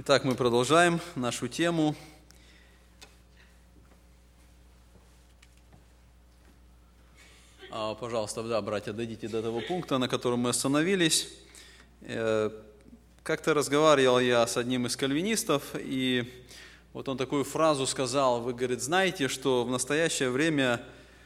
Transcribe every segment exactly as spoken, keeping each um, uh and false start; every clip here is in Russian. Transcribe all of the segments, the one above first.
Итак, мы продолжаем нашу тему. Пожалуйста, да, братья, дойдите до того пункта, на котором мы остановились. Как-то разговаривал я с одним из кальвинистов, и вот он такую фразу сказал. Вы, говорит, знаете, что в настоящее время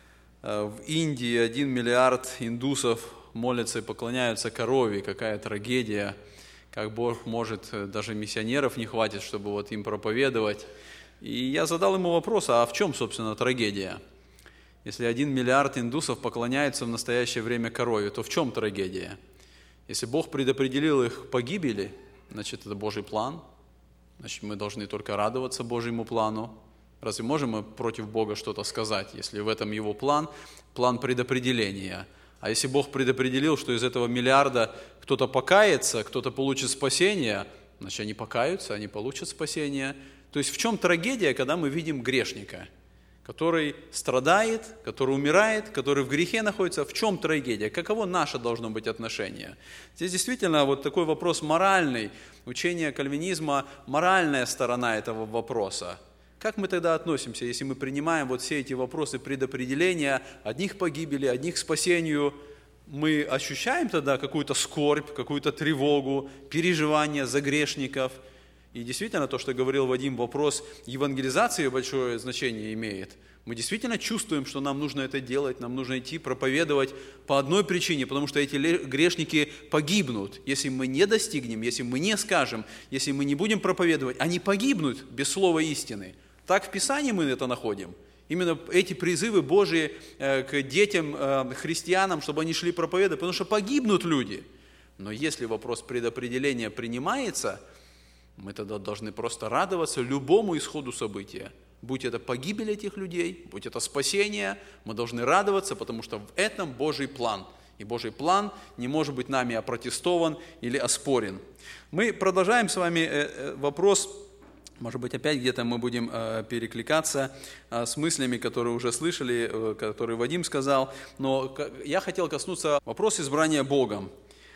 в Индии один миллиард индусов молятся и поклоняются корове. Какая трагедия. Как Бог может, даже миссионеров не хватит, чтобы вот им проповедовать. И я задал ему вопрос, а в чем, собственно, трагедия? Если один миллиард индусов поклоняются в настоящее время корове, то в чем трагедия? Если Бог предопределил их погибели, значит, это Божий план. Значит, мы должны только радоваться Божьему плану. Разве можем мы против Бога что-то сказать, если в этом Его план, план предопределения? А если Бог предопределил, что из этого миллиарда кто-то покается, кто-то получит спасение, значит, они покаются, они получат спасение. То есть в чем трагедия, когда мы видим грешника, который страдает, который умирает, который в грехе находится? В чем трагедия? Каково наше должно быть отношение? Здесь действительно вот такой вопрос моральный. Учение кальвинизма – моральная сторона этого вопроса. Как мы тогда относимся, если мы принимаем вот все эти вопросы предопределения, одних погибели, одних к спасению? Мы ощущаем тогда какую-то скорбь, какую-то тревогу, переживание за грешников. И действительно, то, что говорил Вадим, вопрос евангелизации большое значение имеет. Мы действительно чувствуем, что нам нужно это делать, нам нужно идти проповедовать по одной причине, потому что эти грешники погибнут. Если мы не достигнем, если мы не скажем, если мы не будем проповедовать, они погибнут без слова истины. Так в Писании мы это находим. Именно эти призывы Божьи к детям, христианам, чтобы они шли проповедовать, потому что погибнут люди. Но если вопрос предопределения принимается, мы тогда должны просто радоваться любому исходу события. Будь это погибель этих людей, будь это спасение, мы должны радоваться, потому что в этом Божий план. И Божий план не может быть нами опротестован или оспорен. Мы продолжаем с вами вопрос. Может быть, опять где-то мы будем э, перекликаться э, с мыслями, которые уже слышали, э, которые Вадим сказал. Но к- я хотел коснуться вопроса избрания Богом.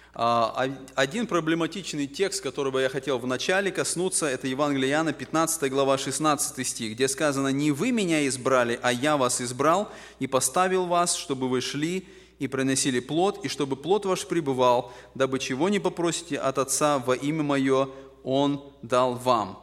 А, один проблематичный текст, которого я хотел вначале коснуться, это Евангелие Иоанна, пятнадцатая глава, шестнадцатый стих, где сказано: «Не вы меня избрали, а я вас избрал и поставил вас, чтобы вы шли и приносили плод, и чтобы плод ваш пребывал, дабы чего не попросите от Отца во имя Мое, Он дал вам».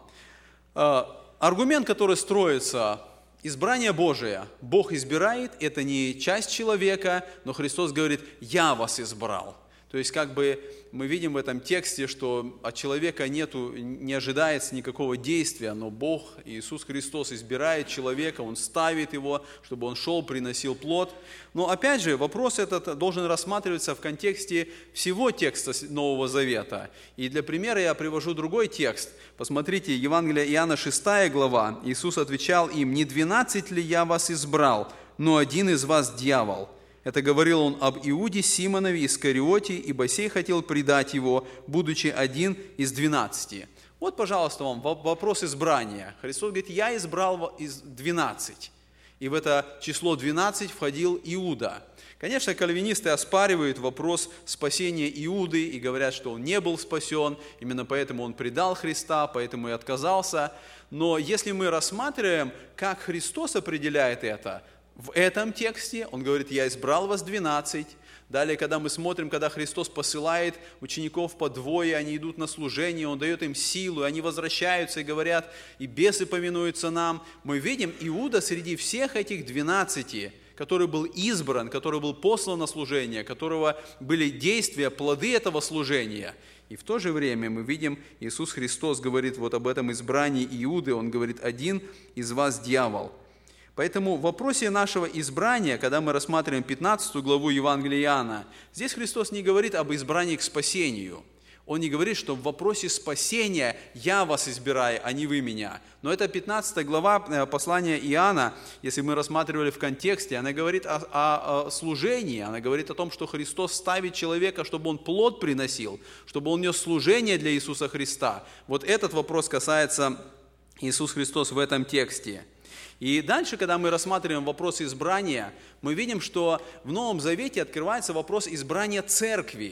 Аргумент, который строится: избрание Божие. Бог избирает, это не часть человека, но Христос говорит: «Я вас избрал». То есть, как бы мы видим в этом тексте, что от человека нету, не ожидается никакого действия, но Бог, Иисус Христос, избирает человека, Он ставит его, чтобы он шел, приносил плод. Но опять же, вопрос этот должен рассматриваться в контексте всего текста Нового Завета. И для примера я привожу другой текст. Посмотрите, Евангелие Иоанна, шестая глава. Иисус отвечал им: «Не двенадцать ли я вас избрал, но один из вас дьявол». Это говорил он об Иуде Симонове Искариоте, ибо сей хотел предать его, будучи один из двенадцати. Вот, пожалуйста, вам вопрос избрания. Христос говорит: «Я избрал из двенадцати». И в это число двенадцать входил Иуда. Конечно, кальвинисты оспаривают вопрос спасения Иуды и говорят, что он не был спасен, именно поэтому он предал Христа, поэтому и отказался. Но если мы рассматриваем, как Христос определяет это, в этом тексте он говорит: «Я избрал вас двенадцать». Далее, когда мы смотрим, когда Христос посылает учеников по двое, они идут на служение, Он дает им силу, и они возвращаются и говорят, и бесы повинуются нам. Мы видим Иуда среди всех этих двенадцати, который был избран, который был послан на служение, которого были действия, плоды этого служения. И в то же время мы видим, Иисус Христос говорит вот об этом избрании Иуды, Он говорит: «Один из вас дьявол». Поэтому в вопросе нашего избрания, когда мы рассматриваем пятнадцатую главу Евангелия Иоанна, здесь Христос не говорит об избрании к спасению. Он не говорит, что в вопросе спасения «я вас избираю, а не вы меня». Но это пятнадцатая глава послания Иоанна, если мы рассматривали в контексте, она говорит о, о, о служении, она говорит о том, что Христос ставит человека, чтобы он плод приносил, чтобы он нес служение для Иисуса Христа. Вот этот вопрос касается Иисус Христос в этом тексте. И дальше, когда мы рассматриваем вопрос избрания, мы видим, что в Новом Завете открывается вопрос избрания церкви.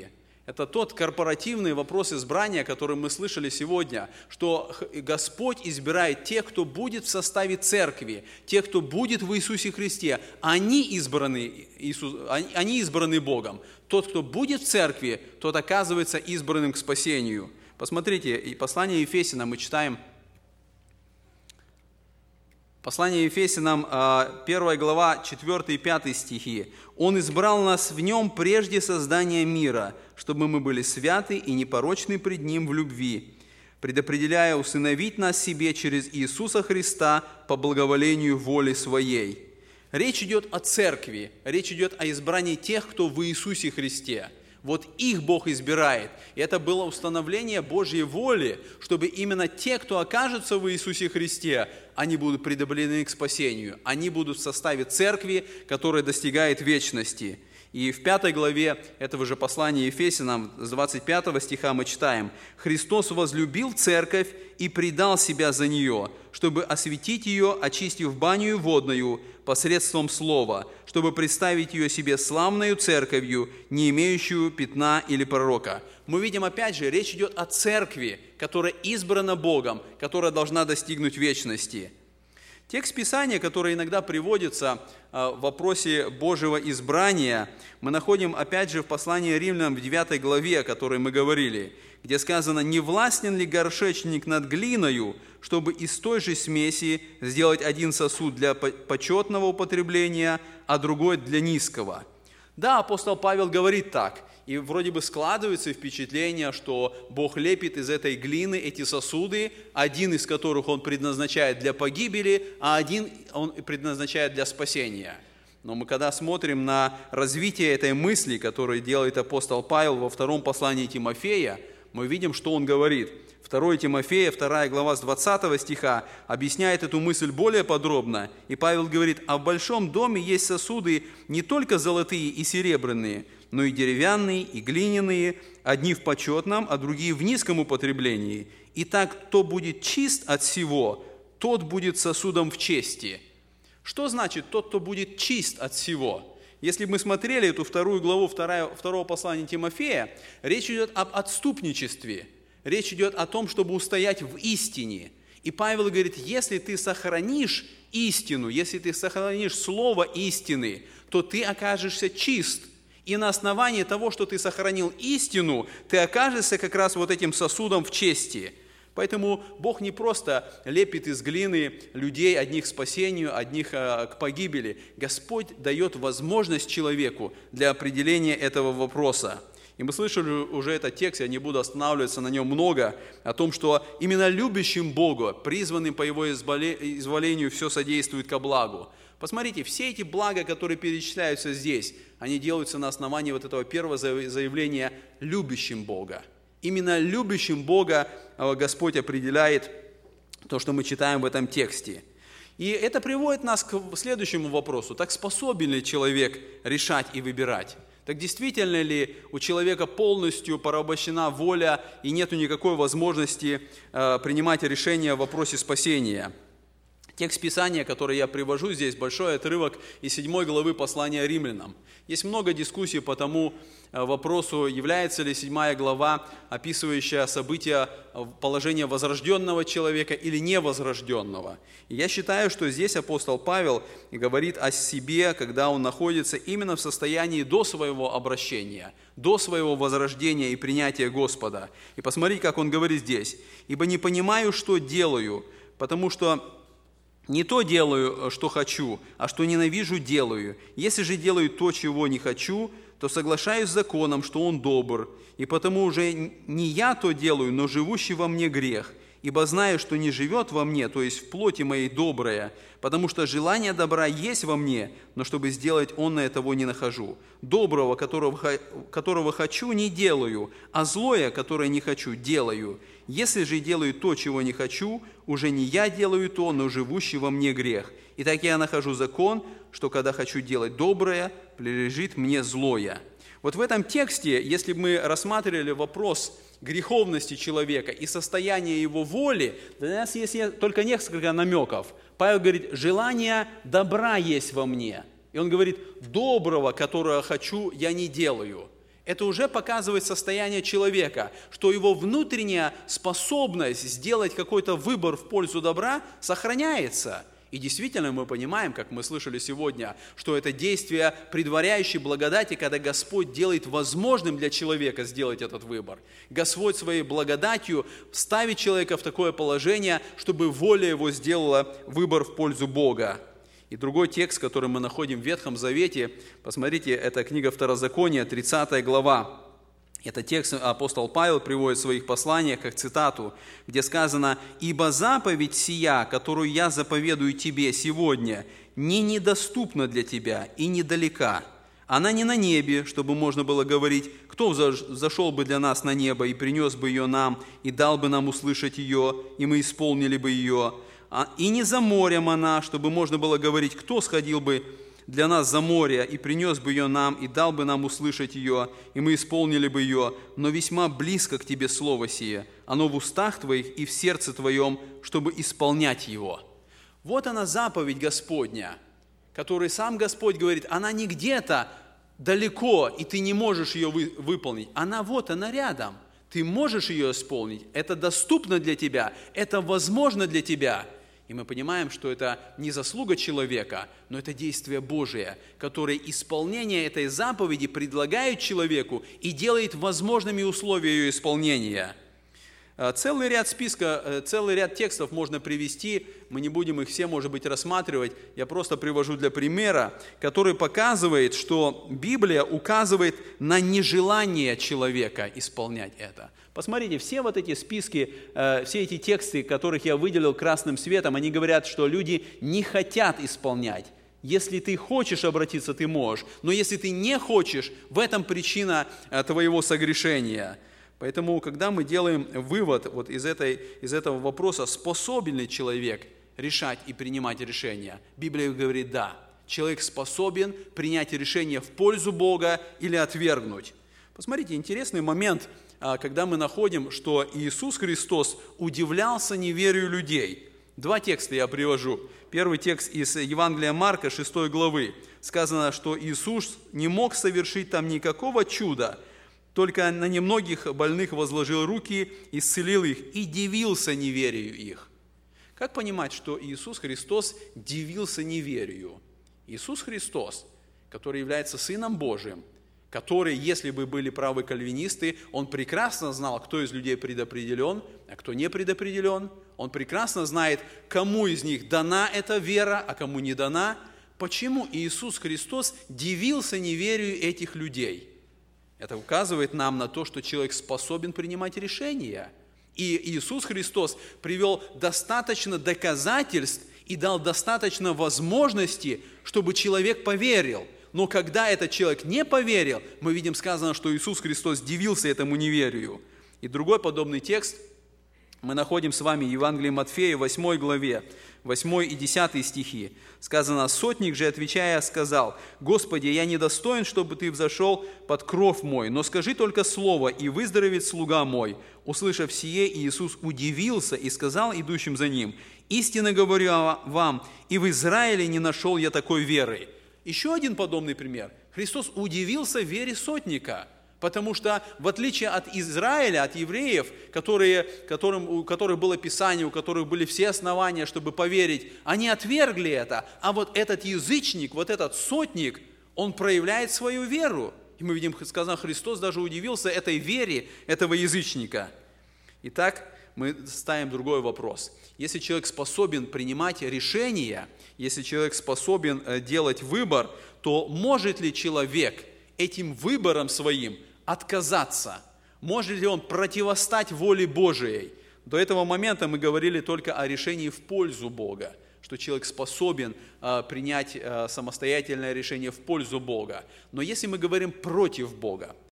Это тот корпоративный вопрос избрания, который мы слышали сегодня, что Господь избирает тех, кто будет в составе церкви, тех, кто будет в Иисусе Христе. Они избраны, Иисус, они избраны Богом. Тот, кто будет в церкви, тот оказывается избранным к спасению. Посмотрите, послание Ефесянам мы читаем. Послание Ефесянам, первая глава, четвёртый и пятый стихи. «Он избрал нас в Нем прежде создания мира, чтобы мы были святы и непорочны пред Ним в любви, предопределяя усыновить нас себе через Иисуса Христа по благоволению воли Своей». Речь идет о церкви, речь идет о избрании тех, кто в Иисусе Христе. Вот их Бог избирает. И это было установление Божьей воли, чтобы именно те, кто окажутся в Иисусе Христе, они будут предопределены к спасению. Они будут в составе церкви, которая достигает вечности. И в пятой главе этого же послания Ефесянам, с двадцать пятого стиха мы читаем: «Христос возлюбил церковь и предал себя за нее, чтобы осветить ее, очистив баню водную посредством слова, чтобы представить ее себе славною церковью, не имеющую пятна или порока». Мы видим, опять же, речь идет о церкви, которая избрана Богом, которая должна достигнуть вечности. Текст Писания, который иногда приводится в вопросе Божьего избрания, мы находим, опять же, в послании Римлянам в девятой главе, о которой мы говорили, где сказано: «Не властен ли горшечник над глиною, чтобы из той же смеси сделать один сосуд для почетного употребления, а другой для низкого?» Да, апостол Павел говорит так, и вроде бы складывается впечатление, что Бог лепит из этой глины эти сосуды, один из которых Он предназначает для погибели, а один Он предназначает для спасения. Но мы когда смотрим на развитие этой мысли, которую делает апостол Павел во втором послании Тимофея, мы видим, что он говорит. второе Тимофея, вторая глава с двадцатого стиха, объясняет эту мысль более подробно. И Павел говорит: «А в большом доме есть сосуды не только золотые и серебряные, но и деревянные, и глиняные, одни в почетном, а другие в низком употреблении. Итак, кто будет чист от всего, тот будет сосудом в чести». Что значит «тот, кто будет чист от всего»? Если бы мы смотрели эту вторую главу второго послания Тимофея, речь идет об отступничестве. Речь идет о том, чтобы устоять в истине. И Павел говорит: если ты сохранишь истину, если ты сохранишь слово истины, то ты окажешься чист. И на основании того, что ты сохранил истину, ты окажешься как раз вот этим сосудом в чести. Поэтому Бог не просто лепит из глины людей, одних к спасению, одних к погибели. Господь дает возможность человеку для определения этого вопроса. И мы слышали уже этот текст, я не буду останавливаться на нем много, о том, что именно любящим Бога, призванным по Его изволению, все содействует ко благу. Посмотрите, все эти блага, которые перечисляются здесь, они делаются на основании вот этого первого заявления «любящим Бога». Именно любящим Бога Господь определяет то, что мы читаем в этом тексте. И это приводит нас к следующему вопросу. Так способен ли человек решать и выбирать? Так действительно ли у человека полностью порабощена воля и нет никакой возможности э, принимать решения в вопросе спасения? Текст Писания, который я привожу здесь, большой отрывок из седьмой главы послания Римлянам. Есть много дискуссий по тому вопросу, является ли седьмая глава, описывающая события положения возрожденного человека или невозрожденного. И я считаю, что здесь апостол Павел говорит о себе, когда он находится именно в состоянии до своего обращения, до своего возрождения и принятия Господа. И посмотрите, как он говорит здесь: «Ибо не понимаю, что делаю, потому что не то делаю, что хочу, а что ненавижу, делаю. Если же делаю то, чего не хочу, то соглашаюсь с законом, что он добр. И потому уже не я то делаю, но живущий во мне грех. Ибо знаю, что не живет во мне, то есть в плоти моей доброе, потому что желание добра есть во мне, но чтобы сделать онное, того не нахожу. Доброго, которого, которого хочу, не делаю, а злое, которое не хочу, делаю. Если же делаю то, чего не хочу, уже не я делаю то, но живущий во мне грех. Итак, я нахожу закон, что когда хочу делать доброе, прилежит мне злое». Вот в этом тексте, если бы мы рассматривали вопрос греховности человека и состояния его воли, для нас есть только несколько намеков. Павел говорит: «Желание добра есть во мне». И он говорит: «Доброго, которого хочу, я не делаю». Это уже показывает состояние человека, что его внутренняя способность сделать какой-то выбор в пользу добра сохраняется. И действительно мы понимаем, как мы слышали сегодня, что это действие, предваряющее благодати, когда Господь делает возможным для человека сделать этот выбор. Господь своей благодатью ставит человека в такое положение, чтобы воля его сделала выбор в пользу Бога. И другой текст, который мы находим в Ветхом Завете, посмотрите, это книга Второзакония, тридцатая глава. Это текст апостол Павел приводит в своих посланиях, как цитату, где сказано: «Ибо заповедь сия, которую я заповедую тебе сегодня, не недоступна для тебя и недалека. Она не на небе, чтобы можно было говорить, кто зашел бы для нас на небо и принес бы ее нам, и дал бы нам услышать ее, и мы исполнили бы ее. И не за морем она, чтобы можно было говорить, кто сходил бы для нас за море и принес бы ее нам, и дал бы нам услышать ее, и мы исполнили бы ее, но весьма близко к тебе слово сие, оно в устах твоих и в сердце твоем, чтобы исполнять его». Вот она заповедь Господня, которую сам Господь говорит, она не где-то далеко, и ты не можешь ее вы, выполнить. Она вот, она рядом. Ты можешь ее исполнить, это доступно для тебя, это возможно для тебя. И мы понимаем, что это не заслуга человека, но это действие Божие, которое исполнение этой заповеди предлагает человеку и делает возможными условия ее исполнения. Целый ряд списка, целый ряд текстов можно привести, мы не будем их все, может быть, рассматривать, я просто привожу для примера, который показывает, что Библия указывает на нежелание человека исполнять это. Посмотрите, все вот эти списки, все эти тексты, которых я выделил красным цветом, они говорят, что люди не хотят исполнять. Если ты хочешь обратиться, ты можешь, но если ты не хочешь, в этом причина твоего согрешения. Поэтому, когда мы делаем вывод вот из, этой, из этого вопроса, способен ли человек решать и принимать решения, Библия говорит да. Человек способен принять решение в пользу Бога или отвергнуть. Посмотрите, интересный момент, когда мы находим, что Иисус Христос удивлялся неверию людей. Два текста я привожу. Первый текст из Евангелия Марка, шестой главы. Сказано, что Иисус не мог совершить там никакого чуда, только на немногих больных возложил руки, исцелил их и дивился неверию их. Как понимать, что Иисус Христос дивился неверию? Иисус Христос, который является Сыном Божиим, который, если бы были правы кальвинисты, Он прекрасно знал, кто из людей предопределен, а кто не предопределен. Он прекрасно знает, кому из них дана эта вера, а кому не дана. Почему Иисус Христос дивился неверию этих людей? Это указывает нам на то, что человек способен принимать решения. И Иисус Христос привел достаточно доказательств и дал достаточно возможностей, чтобы человек поверил. Но когда этот человек не поверил, мы видим сказано, что Иисус Христос дивился этому неверию. И другой подобный текст мы находим с вами в Евангелии Матфея, восьмой главе, восьмой и десятый стихи. Сказано: «Сотник же, отвечая, сказал: Господи, я недостоин, чтобы Ты взошел под кров мой, но скажи только слово, и выздоровеет слуга мой». Услышав сие, Иисус удивился и сказал идущим за Ним: «Истинно говорю вам, и в Израиле не нашел я такой веры». Еще один подобный пример. Христос удивился вере сотника. Потому что, в отличие от Израиля, от евреев, которые, которым, у которых было Писание, у которых были все основания, чтобы поверить, они отвергли это. А вот этот язычник, вот этот сотник, он проявляет свою веру. И мы видим, сказано, Христос даже удивился этой вере этого язычника. Итак, мы ставим другой вопрос. Если человек способен принимать решения, если человек способен делать выбор, то может ли человек этим выбором своим отказаться? Может ли он противостать воле Божией? До этого момента мы говорили только о решении в пользу Бога, что человек способен э, принять э, самостоятельное решение в пользу Бога. Но если мы говорим против Бога,